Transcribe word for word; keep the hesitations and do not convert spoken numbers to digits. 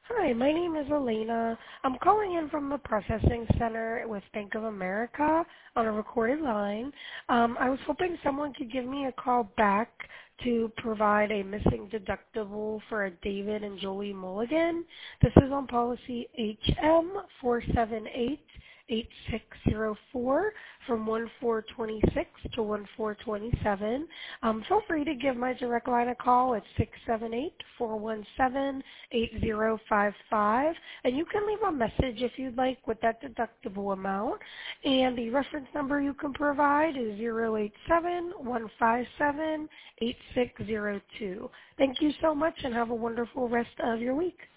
Hi, my name is Elena. I'm calling in from the processing center with Bank of America on a recorded line. Um, I was hoping someone could give me a call back to provide a missing deductible for a David and Jolie Mulligan. This is on policy H M four seven eight eight six zero four from one four twenty-six to one four twenty-seven. Um, feel free to give my direct line a call at six seven eight, four one seven, eight zero five five, and you can leave a message if you'd like with that deductible amount. And the reference number you can provide is zero eight seven, one five seven, eight six zero two. Thank you so much and have a wonderful rest of your week.